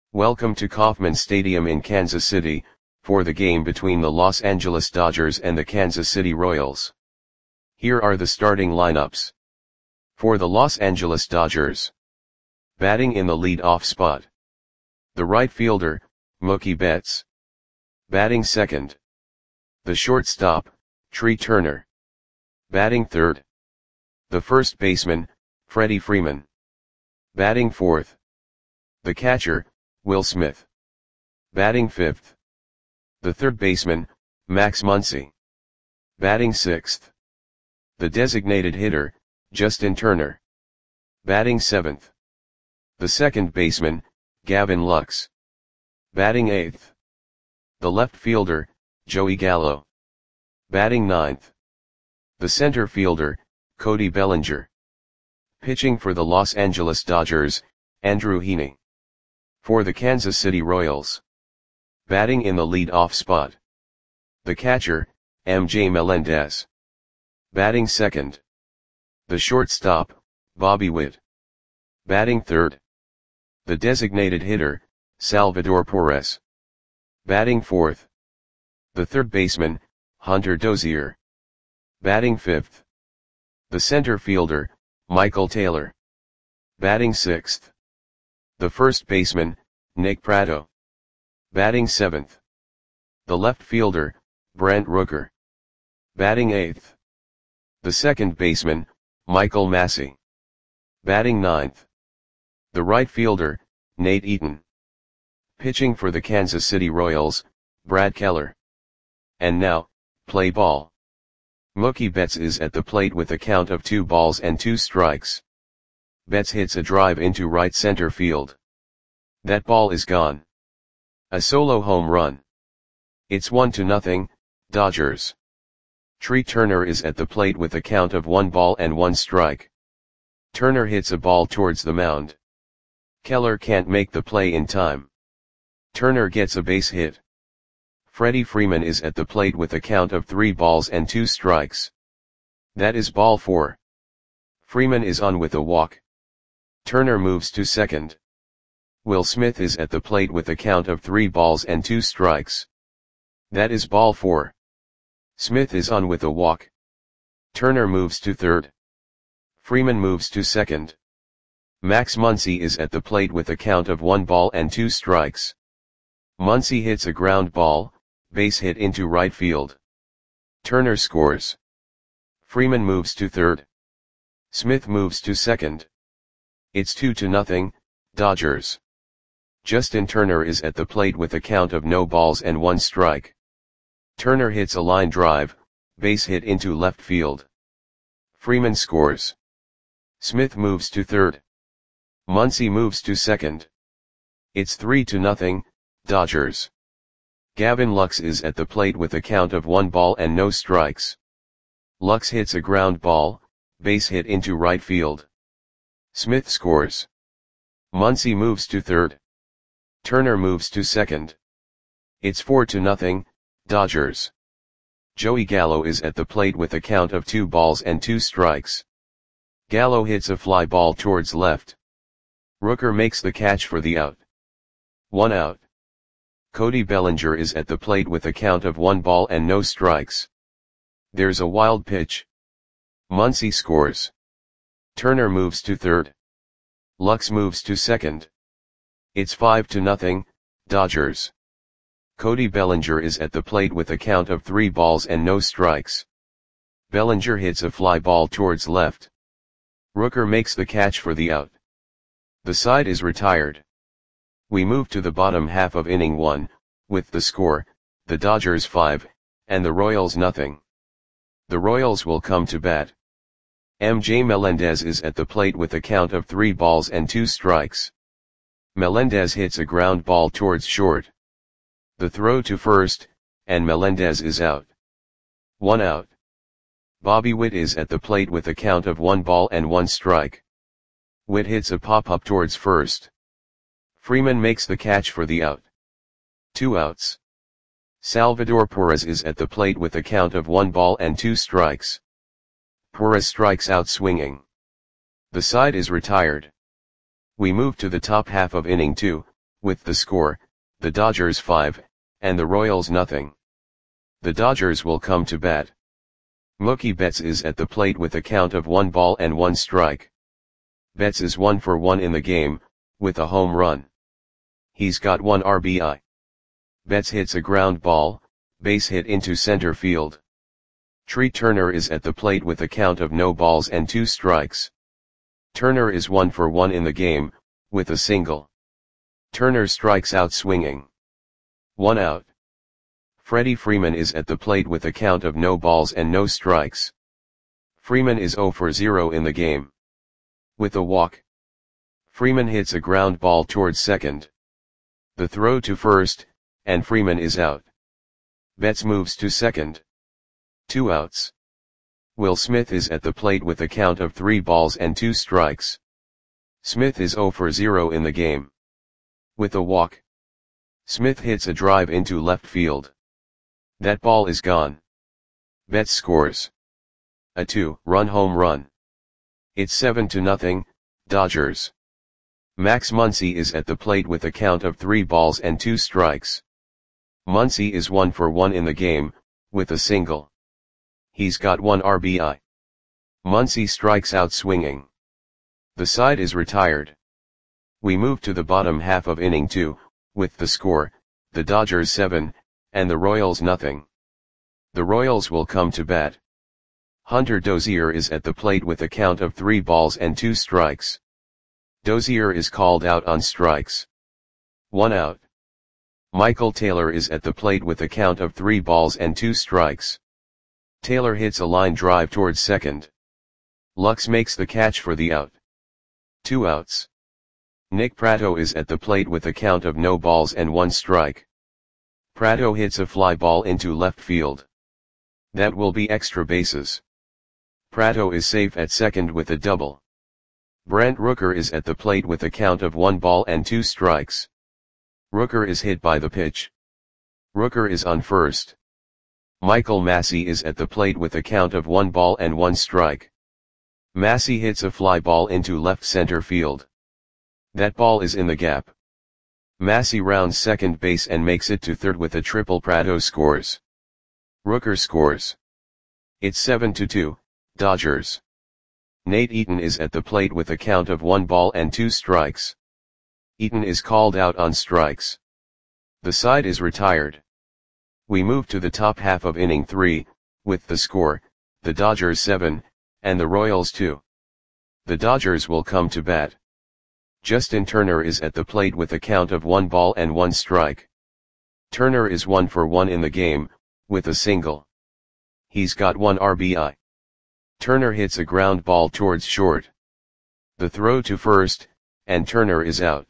Welcome to Kauffman Stadium in Kansas City, for the game between the Los Angeles Dodgers and the Kansas City Royals. Here are the starting lineups. For the Los Angeles Dodgers. Batting in the lead-off spot. The right fielder, Mookie Betts. Batting second. The shortstop, Trea Turner. Batting third. The first baseman, Freddie Freeman. Batting fourth. The catcher, Will Smith. Batting fifth. The third baseman, Max Muncy. Batting sixth. The designated hitter, Justin Turner. Batting seventh. The second baseman, Gavin Lux. Batting eighth. The left fielder, Joey Gallo. Batting ninth. The center fielder, Cody Bellinger. Pitching for the Los Angeles Dodgers, Andrew Heaney. For the Kansas City Royals. Batting in the lead-off spot. The catcher, MJ Melendez. Batting second. The shortstop, Bobby Witt. Batting third. The designated hitter, Salvador Perez. Batting fourth. The third baseman, Hunter Dozier. Batting fifth. The center fielder, Michael Taylor. Batting sixth. The first baseman, Nick Pratto. Batting seventh. The left fielder, Brent Rooker. Batting eighth. The second baseman, Michael Massey. Batting ninth. The right fielder, Nate Eaton. Pitching for the Kansas City Royals, Brad Keller. And now, play ball. Mookie Betts is at the plate with a count of 2-2. Betts hits a drive into right center field. That ball is gone. A solo home run. It's 1-0, Dodgers. Trea Turner is at the plate with a count of 1-1. Turner hits a ball towards the mound. Keller can't make the play in time. Turner gets a base hit. Freddie Freeman is at the plate with a count of 3-2. That is ball 4. Freeman is on with a walk. Turner moves to second. Will Smith is at the plate with a count of 3-2. That is ball 4. Smith is on with a walk. Turner moves to third. Freeman moves to second. Max Muncy is at the plate with a count of 1-2. Muncy hits a ground ball, base hit into right field. Turner scores. Freeman moves to third. Smith moves to second. It's 2-0, Dodgers. Justin Turner is at the plate with a count of 0-1. Turner hits a line drive, base hit into left field. Freeman scores. Smith moves to third. Muncy moves to second. It's 3-0, Dodgers. Gavin Lux is at the plate with a count of 1-0. Lux hits a ground ball, base hit into right field. Smith scores. Muncy moves to third. Turner moves to second. It's 4-0, Dodgers. Joey Gallo is at the plate with a count of 2-2. Gallo hits a fly ball towards left. Rooker makes the catch for the out. 1 out. Cody Bellinger is at the plate with a count of 1-0. There's a wild pitch. Muncy scores. Turner moves to third. Lux moves to second. It's 5-0, Dodgers. Cody Bellinger is at the plate with a count of 3-0. Bellinger hits a fly ball towards left. Rooker makes the catch for the out. The side is retired. We move to the bottom half of inning 1, with the score, the Dodgers 5, and the Royals nothing. The Royals will come to bat. MJ Melendez is at the plate with a count of 3-2. Melendez hits a ground ball towards short. The throw to first, and Melendez is out. 1 out. Bobby Witt is at the plate with a count of 1-1. Witt hits a pop-up towards first. Freeman makes the catch for the out. 2 outs. Salvador Perez is at the plate with a count of 1-2. Perez strikes out swinging. The side is retired. We move to the top half of inning 2, with the score, the Dodgers 5, and the Royals nothing. The Dodgers will come to bat. Mookie Betts is at the plate with a count of 1 ball and 1 strike. Betts is 1 for 1 in the game, with a home run. He's got 1 RBI. Betts hits a ground ball, base hit into center field. Tree Turner is at the plate with a count of no balls and 2 strikes. Turner is 1 for 1 in the game, with a single. Turner strikes out swinging. 1 out. Freddie Freeman is at the plate with a count of no balls and no strikes. Freeman is 0 for 0 in the game. With a walk. Freeman hits a ground ball towards second. The throw to first, and Freeman is out. Betts moves to second. 2 outs. Will Smith is at the plate with a count of 3 balls and 2 strikes. Smith is 0 for 0 in the game. With a walk. Smith hits a drive into left field. That ball is gone. Betts scores a 2-run home run. It's 7-0, Dodgers. Max Muncy is at the plate with a count of 3 balls and 2 strikes. Muncy is 1 for 1 in the game, with a single. He's got 1 RBI. Muncy strikes out swinging. The side is retired. We move to the bottom half of inning 2, with the score, the Dodgers 7, and the Royals nothing. The Royals will come to bat. Hunter Dozier is at the plate with a count of 3 balls and 2 strikes. Dozier is called out on strikes. 1 out. Michael Taylor is at the plate with a count of 3 balls and 2 strikes. Taylor hits a line drive towards second. Lux makes the catch for the out. 2 outs. Nick Pratto is at the plate with a count of no balls and 1 strike. Pratto hits a fly ball into left field. That will be extra bases. Pratto is safe at second with a double. Brent Rooker is at the plate with a count of 1 ball and 2 strikes. Rooker is hit by the pitch. Rooker is on first. Michael Massey is at the plate with a count of 1 ball and 1 strike. Massey hits a fly ball into left center field. That ball is in the gap. Massey rounds second base and makes it to third with a triple. Pratto scores. Rooker scores. It's 7-2, Dodgers. Nate Eaton is at the plate with a count of 1 ball and 2 strikes. Eaton is called out on strikes. The side is retired. We move to the top half of inning 3, with the score, the Dodgers 7, and the Royals 2. The Dodgers will come to bat. Justin Turner is at the plate with a count of 1 ball and 1 strike. Turner is 1 for 1 in the game, with a single. He's got 1 RBI. Turner hits a ground ball towards short. The throw to first, and Turner is out.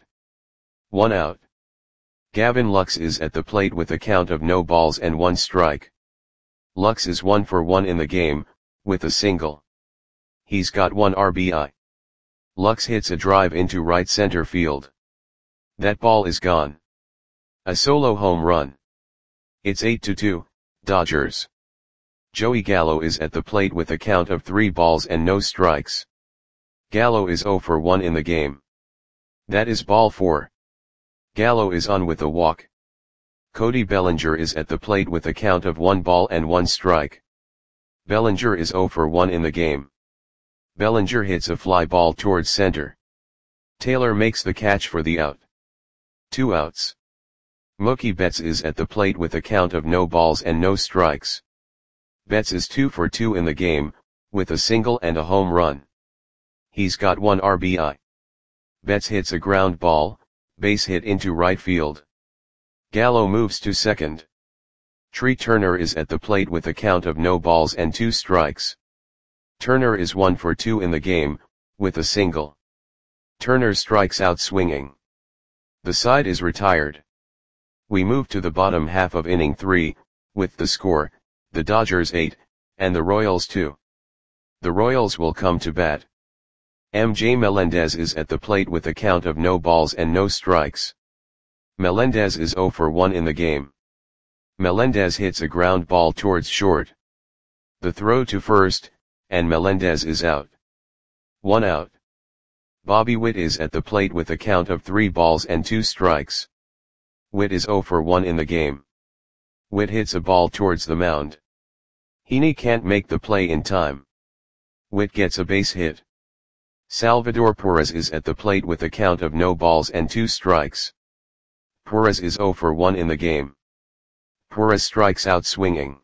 1 out. Gavin Lux is at the plate with a count of no balls and 1 strike. Lux is 1 for 1 in the game, with a single. He's got 1 RBI. Lux hits a drive into right center field. That ball is gone. A solo home run. It's 8-2, Dodgers. Joey Gallo is at the plate with a count of 3 balls and no strikes. Gallo is 0 for 1 in the game. That is ball 4. Gallo is on with a walk. Cody Bellinger is at the plate with a count of 1 ball and 1 strike. Bellinger is 0 for 1 in the game. Bellinger hits a fly ball towards center. Taylor makes the catch for the out. 2 outs. Mookie Betts is at the plate with a count of no balls and no strikes. Betts is 2 for 2 in the game, with a single and a home run. He's got 1 RBI. Betts hits a ground ball, base hit into right field. Gallo moves to second. Tree Turner is at the plate with a count of no balls and 2 strikes. Turner is 1 for 2 in the game, with a single. Turner strikes out swinging. The side is retired. We move to the bottom half of inning 3, with the score, the Dodgers 8, and the Royals 2. The Royals will come to bat. MJ Melendez is at the plate with a count of no balls and no strikes. Melendez is 0 for 1 in the game. Melendez hits a ground ball towards short. The throw to first, and Melendez is out. 1 out. Bobby Witt is at the plate with a count of 3 balls and 2 strikes. Witt is 0 for 1 in the game. Witt hits a ball towards the mound. Heaney can't make the play in time. Witt gets a base hit. Salvador Perez is at the plate with a count of no balls and 2 strikes. Perez is 0 for 1 in the game. Perez strikes out swinging.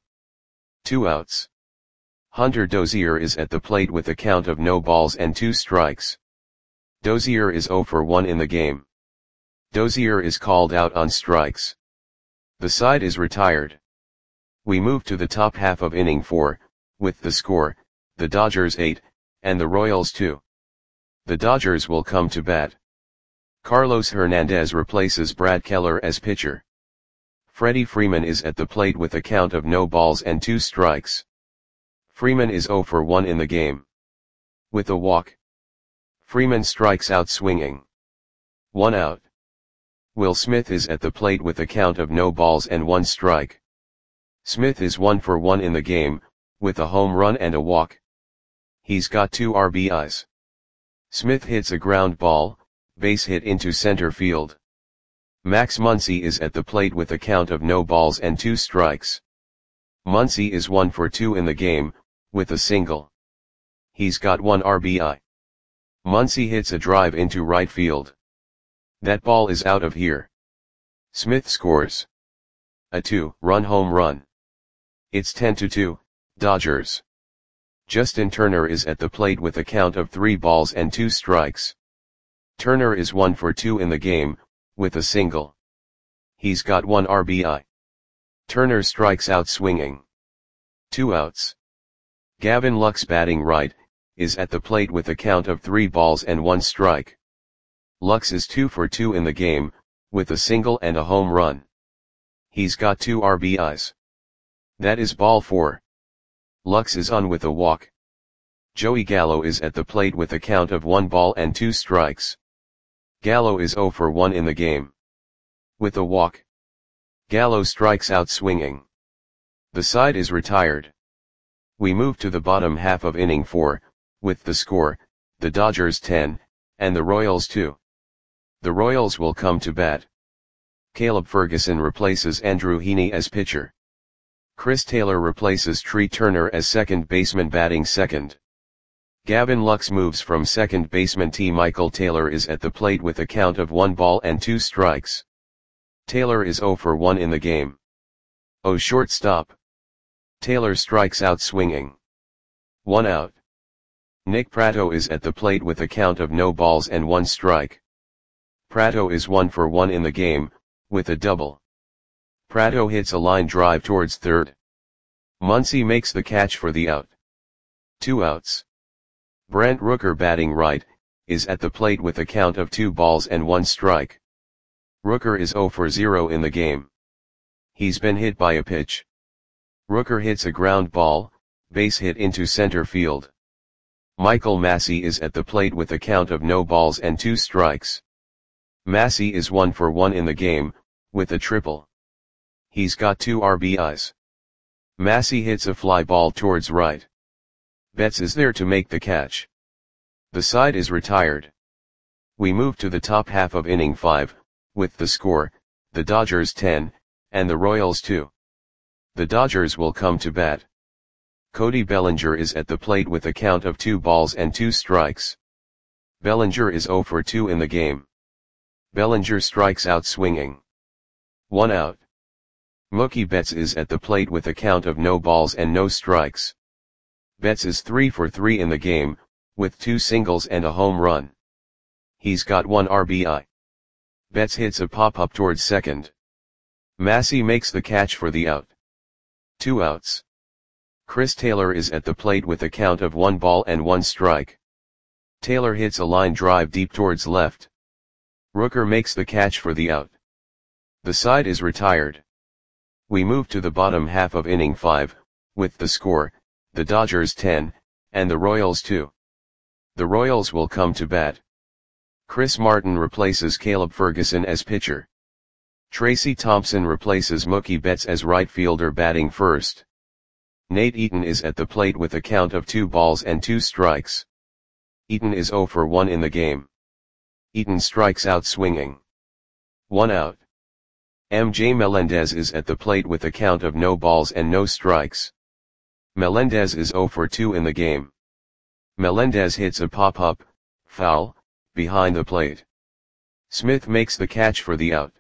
2 outs. Hunter Dozier is at the plate with a count of no balls and 2 strikes. Dozier is 0 for 1 in the game. Dozier is called out on strikes. The side is retired. We move to the top half of inning 4, with the score, the Dodgers 8, and the Royals 2. The Dodgers will come to bat. Carlos Hernandez replaces Brad Keller as pitcher. Freddie Freeman is at the plate with a count of no balls and 2 strikes. Freeman is 0 for 1 in the game. With a walk. Freeman strikes out swinging. 1 out. Will Smith is at the plate with a count of no balls and 1 strike. Smith is 1 for 1 in the game, with a home run and a walk. He's got 2 RBIs. Smith hits a ground ball, base hit into center field. Max Muncy is at the plate with a count of no balls and 2 strikes. Muncy is 1 for 2 in the game, with a single. He's got 1 RBI. Muncy hits a drive into right field. That ball is out of here. Smith scores a 2-run home run. It's 10-2, Dodgers. Justin Turner is at the plate with a count of 3 balls and 2 strikes. Turner is 1 for 2 in the game, with a single. He's got 1 RBI. Turner strikes out swinging. 2 outs. Gavin Lux, batting right, is at the plate with a count of 3 balls and 1 strike. Lux is 2 for 2 in the game, with a single and a home run. He's got 2 RBIs. That is ball 4. Lux is on with a walk. Joey Gallo is at the plate with a count of 1 ball and 2 strikes. Gallo is 0 for 1 in the game. With a walk. Gallo strikes out swinging. The side is retired. We move to the bottom half of inning 4, with the score, the Dodgers 10, and the Royals 2. The Royals will come to bat. Caleb Ferguson replaces Andrew Heaney as pitcher. Chris Taylor replaces Tree Turner as second baseman, batting second. Gavin Lux moves from second baseman. Michael Taylor is at the plate with a count of 1 ball and 2 strikes. Taylor is 0 for 1 in the game. Shortstop. Taylor strikes out swinging. 1 out. Nick Pratto is at the plate with a count of no balls and 1 strike. Pratto is 1 for 1 in the game, with a double. Pratto hits a line drive towards third. Muncy makes the catch for the out. 2 outs. Brent Rooker, batting right, is at the plate with a count of 2 balls and 1 strike. Rooker is 0 for 0 in the game. He's been hit by a pitch. Rooker hits a ground ball, base hit into center field. Michael Massey is at the plate with a count of no balls and 2 strikes. Massey is 1 for 1 in the game, with a triple. He's got 2 RBIs. Massey hits a fly ball towards right. Betts is there to make the catch. The side is retired. We move to the top half of inning 5, with the score, the Dodgers 10, and the Royals 2. The Dodgers will come to bat. Cody Bellinger is at the plate with a count of 2 balls and 2 strikes. Bellinger is 0 for 2 in the game. Bellinger strikes out swinging. 1 out. Mookie Betts is at the plate with a count of no balls and no strikes. Betts is 3 for 3 in the game, with 2 singles and a home run. He's got 1 RBI. Betts hits a pop-up towards second. Massey makes the catch for the out. 2 outs. Chris Taylor is at the plate with a count of 1 ball and 1 strike. Taylor hits a line drive deep towards left. Rooker makes the catch for the out. The side is retired. We move to the bottom half of inning 5, with the score, the Dodgers 10, and the Royals 2. The Royals will come to bat. Chris Martin replaces Caleb Ferguson as pitcher. Tracy Thompson replaces Mookie Betts as right fielder, batting first. Nate Eaton is at the plate with a count of 2 balls and 2 strikes. Eaton is 0 for 1 in the game. Eaton strikes out swinging. 1 out. MJ Melendez is at the plate with a count of no balls and no strikes. Melendez is 0 for 2 in the game. Melendez hits a pop-up, foul, behind the plate. Smith makes the catch for the out.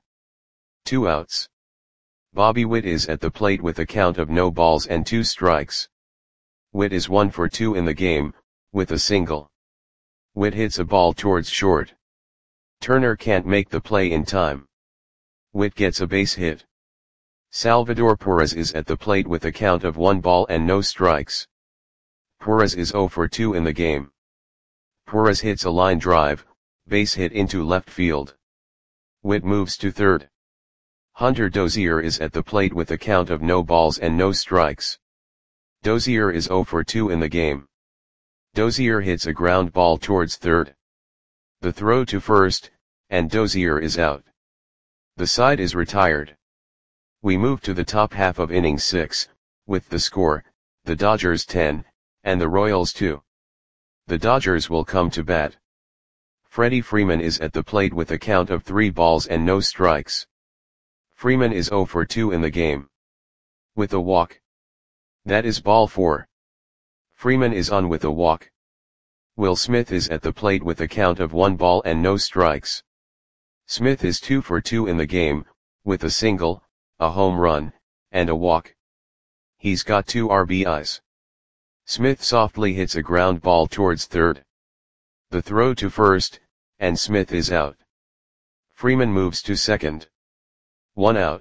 2 outs. Bobby Witt is at the plate with a count of no balls and 2 strikes. Witt is 1 for 2 in the game, with a single. Witt hits a ball towards short. Turner can't make the play in time. Witt gets a base hit. Salvador Perez is at the plate with a count of 1 ball and no strikes. Perez is 0 for 2 in the game. Perez hits a line drive, base hit into left field. Witt moves to third. Hunter Dozier is at the plate with a count of no balls and no strikes. Dozier is 0 for 2 in the game. Dozier hits a ground ball towards third. The throw to first, and Dozier is out. The side is retired. We move to the top half of inning 6, with the score, the Dodgers 10, and the Royals 2. The Dodgers will come to bat. Freddie Freeman is at the plate with a count of 3 balls and no strikes. Freeman is 0 for 2 in the game. With a walk. That is ball 4. Freeman is on with a walk. Will Smith is at the plate with a count of 1 ball and no strikes. Smith is 2 for 2 in the game, with a single, a home run, and a walk. He's got 2 RBIs. Smith softly hits a ground ball towards third. The throw to first, and Smith is out. Freeman moves to second. 1 out.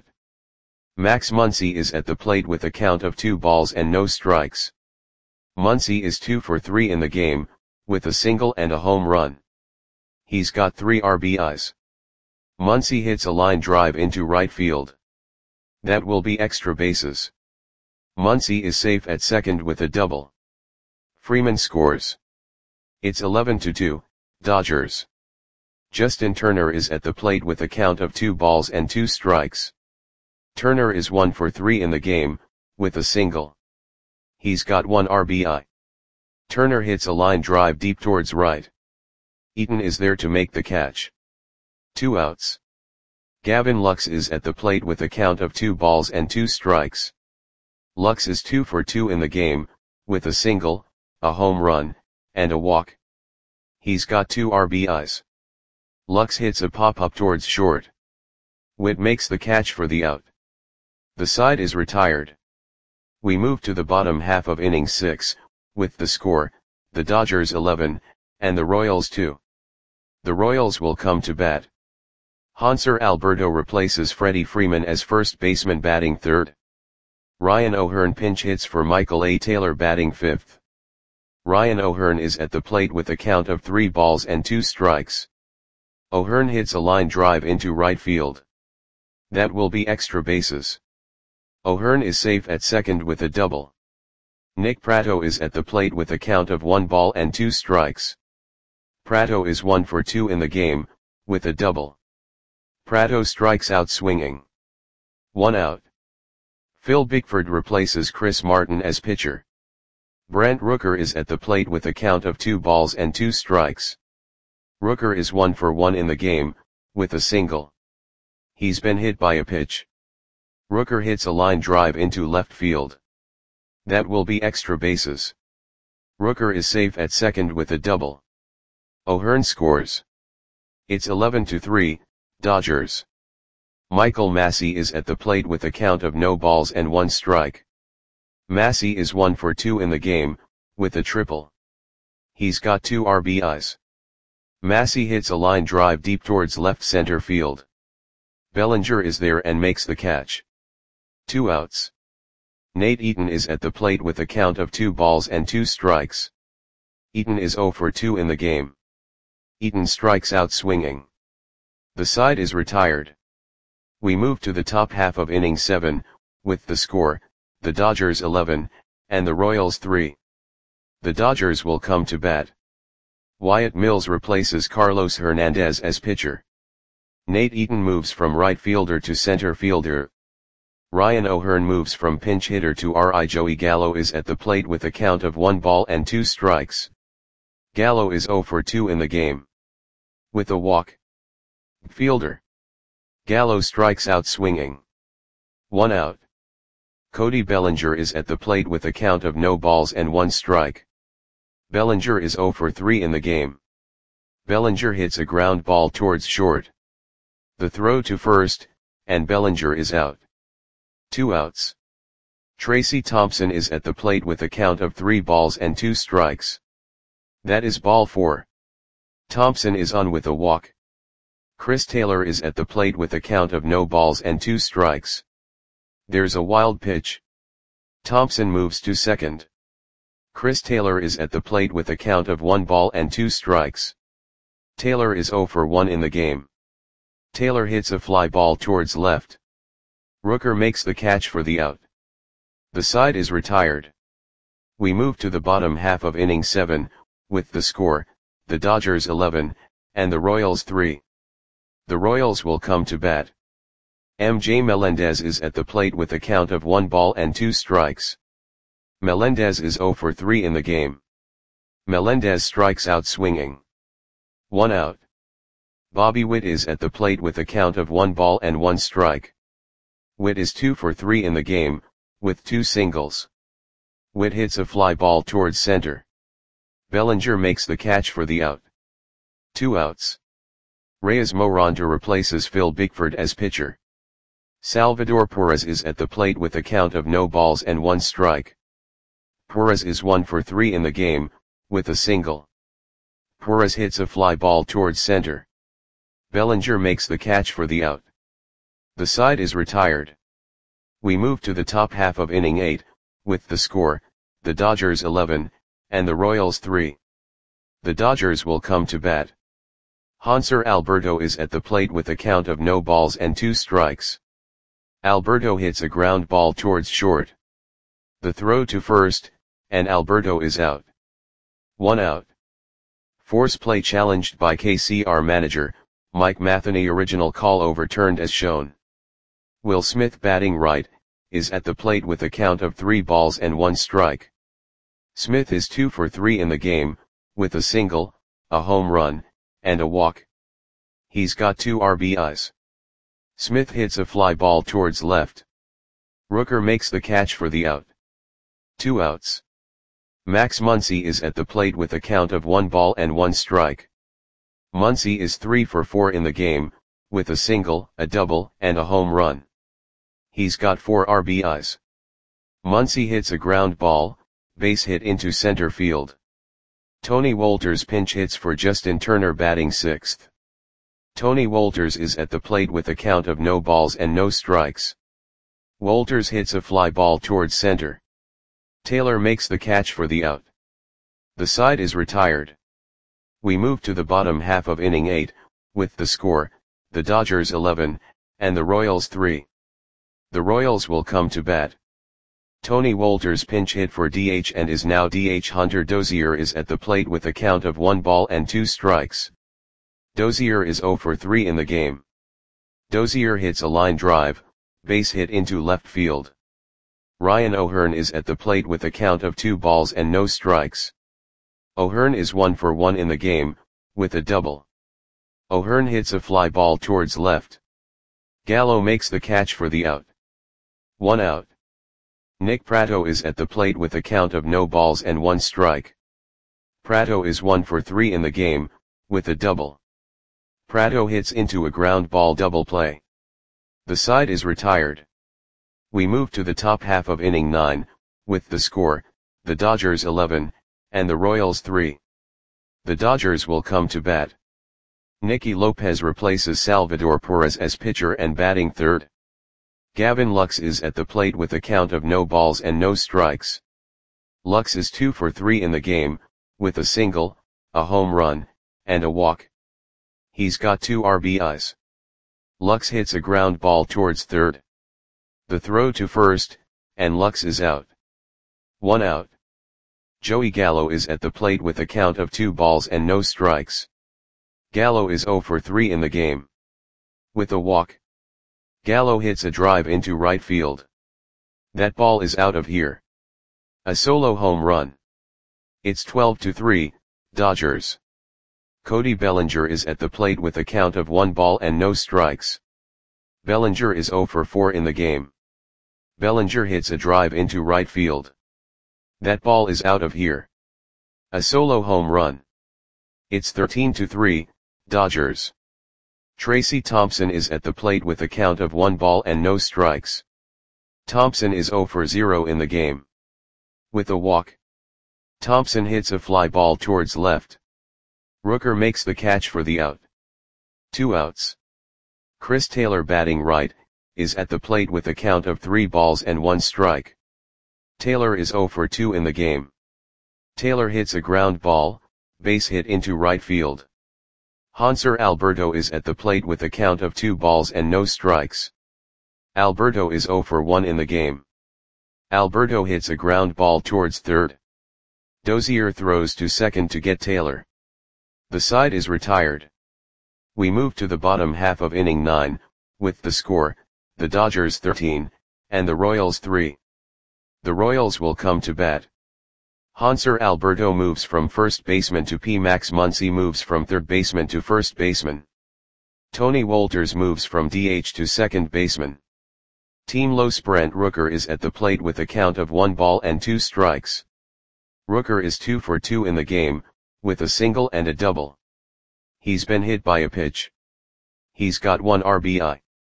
Max Muncy is at the plate with a count of 2 balls and no strikes. Muncy is 2 for 3 in the game, with a single and a home run. He's got 3 RBIs. Muncy hits a line drive into right field. That will be extra bases. Muncy is safe at second with a double. Freeman scores. It's 11-2, Dodgers. Justin Turner is at the plate with a count of 2 balls and 2 strikes. Turner is 1 for 3 in the game, with a single. He's got 1 RBI. Turner hits a line drive deep towards right. Eaton is there to make the catch. 2 outs. Gavin Lux is at the plate with a count of 2 balls and 2 strikes. Lux is 2 for 2 in the game, with a single, a home run, and a walk. He's got 2 RBIs. Lux hits a pop-up towards short. Witt makes the catch for the out. The side is retired. We move to the bottom half of inning 6, with the score, the Dodgers 11, and the Royals 2. The Royals will come to bat. Hanser Alberto replaces Freddie Freeman as first baseman batting third. Ryan O'Hearn pinch hits for Michael A. Taylor batting fifth. Ryan O'Hearn is at the plate with a count of 3 balls and 2 strikes. O'Hearn hits a line drive into right field. That will be extra bases. O'Hearn is safe at second with a double. Nick Pratto is at the plate with a count of 1 ball and 2 strikes. Pratto is 1 for 2 in the game, with a double. Pratto strikes out swinging. 1 out. Phil Bickford replaces Chris Martin as pitcher. Brent Rooker is at the plate with a count of 2 balls and 2 strikes. Rooker is 1 for 1 in the game, with a single. He's been hit by a pitch. Rooker hits a line drive into left field. That will be extra bases. Rooker is safe at second with a double. O'Hearn scores. It's 11-3, Dodgers. Michael Massey is at the plate with a count of no balls and 1 strike. Massey is 1 for 2 in the game, with a triple. He's got 2 RBIs. Massey hits a line drive deep towards left center field. Bellinger is there and makes the catch. 2 outs. Nate Eaton is at the plate with a count of 2 balls and 2 strikes. Eaton is 0 for 2 in the game. Eaton strikes out swinging. The side is retired. We move to the top half of inning 7, with the score, the Dodgers 11, and the Royals 3. The Dodgers will come to bat. Wyatt Mills replaces Carlos Hernandez as pitcher. Nate Eaton moves from right fielder to center fielder. Ryan O'Hearn moves from pinch hitter to RI. Joey Gallo is at the plate with a count of 1 ball and 2 strikes. Gallo is 0 for 2 in the game. With a walk. Fielder. Gallo strikes out swinging. 1 out. Cody Bellinger is at the plate with a count of no balls and 1 strike. Bellinger is 0 for 3 in the game. Bellinger hits a ground ball towards short. The throw to first, and Bellinger is out. 2 outs. Tracy Thompson is at the plate with a count of 3 balls and 2 strikes. That is ball 4. Thompson is on with a walk. Chris Taylor is at the plate with a count of no balls and 2 strikes. There's a wild pitch. Thompson moves to second. Chris Taylor is at the plate with a count of 1 ball and 2 strikes. Taylor is 0 for 1 in the game. Taylor hits a fly ball towards left. Rooker makes the catch for the out. The side is retired. We move to the bottom half of inning 7, with the score, the Dodgers 11, and the Royals 3. The Royals will come to bat. MJ Melendez is at the plate with a count of 1 ball and 2 strikes. Melendez is 0 for 3 in the game. Melendez strikes out swinging. 1 out. Bobby Witt is at the plate with a count of 1 ball and 1 strike. Witt is 2 for 3 in the game, with 2 singles. Witt hits a fly ball towards center. Bellinger makes the catch for the out. 2 outs. Reyes Moronta replaces Phil Bickford as pitcher. Salvador Perez is at the plate with a count of no balls and 1 strike. Perez is 1 for 3 in the game, with a single. Perez hits a fly ball towards center. Bellinger makes the catch for the out. The side is retired. We move to the top half of inning 8, with the score, the Dodgers 11, and the Royals 3. The Dodgers will come to bat. Hanser Alberto is at the plate with a count of no balls and 2 strikes. Alberto hits a ground ball towards short. The throw to first, and Alberto is out. 1 out. Force play challenged by KCR manager, Mike Matheny. Original call overturned as shown. Will Smith, batting right, is at the plate with a count of 3 balls and 1 strike. Smith is 2 for 3 in the game, with a single, a home run, and a walk. He's got 2 RBIs. Smith hits a fly ball towards left. Rooker makes the catch for the out. 2 outs. Max Muncy is at the plate with a count of 1 ball and 1 strike. Muncy is 3 for 4 in the game, with a single, a double, and a home run. He's got 4 RBIs. Muncy hits a ground ball, base hit into center field. Tony Wolters pinch hits for Justin Turner, batting 6th. Tony Wolters is at the plate with a count of no balls and no strikes. Wolters hits a fly ball towards center. Taylor makes the catch for the out. The side is retired. We move to the bottom half of inning 8, with the score, the Dodgers 11, and the Royals 3. The Royals will come to bat. Tony Wolters pinch hit for DH and is now DH. Hunter Dozier is at the plate with a count of 1 ball and 2 strikes. Dozier is 0 for 3 in the game. Dozier hits a line drive, base hit into left field. Ryan O'Hearn is at the plate with a count of 2 balls and no strikes. O'Hearn is 1 for 1 in the game, with a double. O'Hearn hits a fly ball towards left. Gallo makes the catch for the out. 1 out. Nick Pratto is at the plate with a count of no balls and 1 strike. Pratto is 1 for 3 in the game, with a double. Pratto hits into a ground ball double play. The side is retired. We move to the top half of inning 9, with the score, the Dodgers 11, and the Royals 3. The Dodgers will come to bat. Nicky Lopez replaces Salvador Perez as pitcher and batting 3rd. Gavin Lux is at the plate with a count of no balls and no strikes. Lux is 2 for 3 in the game, with a single, a home run, and a walk. He's got 2 RBIs. Lux hits a ground ball towards 3rd. The throw to first, and Lux is out. 1 out. Joey Gallo is at the plate with a count of 2 balls and no strikes. Gallo is 0 for 3 in the game. With a walk. Gallo hits a drive into right field. That ball is out of here. A solo home run. It's 12-3, Dodgers. Cody Bellinger is at the plate with a count of 1 ball and no strikes. Bellinger is 0 for 4 in the game. Bellinger hits a drive into right field. That ball is out of here. A solo home run. It's 13-3, Dodgers. Tracy Thompson is at the plate with a count of 1 ball and no strikes. Thompson is 0 for 0 in the game. With a walk, Thompson hits a fly ball towards left. Rooker makes the catch for the out. 2 outs. Chris Taylor, batting right, is at the plate with a count of 3 balls and 1 strike. Taylor is 0 for 2 in the game. Taylor hits a ground ball, base hit into right field. Hanser Alberto is at the plate with a count of 2 balls and no strikes. Alberto is 0 for 1 in the game. Alberto hits a ground ball towards third. Dozier throws to second to get Taylor. The side is retired. We move to the bottom half of inning 9, with the score, the Dodgers 13, and the Royals 3. The Royals will come to bat. Hanser Alberto moves from first baseman to P. Max Muncy moves from third baseman to first baseman. Tony Wolters moves from DH to second baseman. Team low Brent Rooker is at the plate with a count of 1 ball and 2 strikes. Rooker is 2 for 2 in the game, with a single and a double. He's been hit by a pitch. He's got 1 RBI.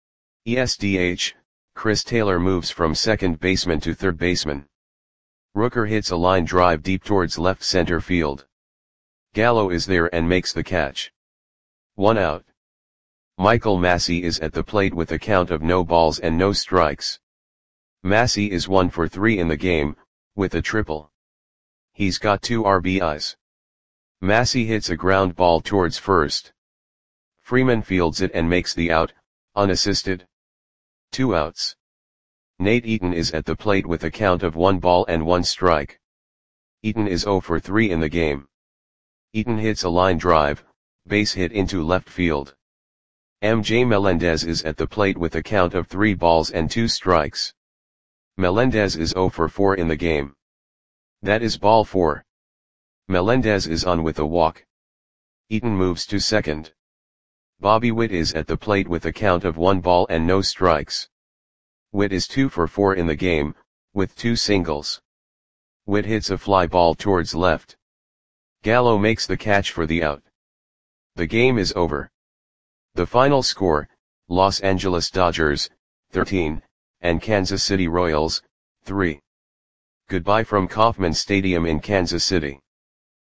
ESDH, Chris Taylor moves from second baseman to third baseman. Rooker hits a line drive deep towards left center field. Gallo is there and makes the catch. 1 out. Michael Massey is at the plate with a count of no balls and no strikes. Massey is 1 for 3 in the game, with a triple. He's got 2 RBIs. Massey hits a ground ball towards first. Freeman fields it and makes the out, unassisted. 2 outs. Nate Eaton is at the plate with a count of 1 ball and 1 strike. Eaton is 0 for 3 in the game. Eaton hits a line drive, base hit into left field. MJ Melendez is at the plate with a count of 3 balls and 2 strikes. Melendez is 0 for 4 in the game. That is ball 4. Melendez is on with a walk. Eaton moves to second. Bobby Witt is at the plate with a count of 1 ball and no strikes. Witt is 2 for 4 in the game, with 2 singles. Witt hits a fly ball towards left. Gallo makes the catch for the out. The game is over. The final score, Los Angeles Dodgers, 13, and Kansas City Royals, 3. Goodbye from Kauffman Stadium in Kansas City.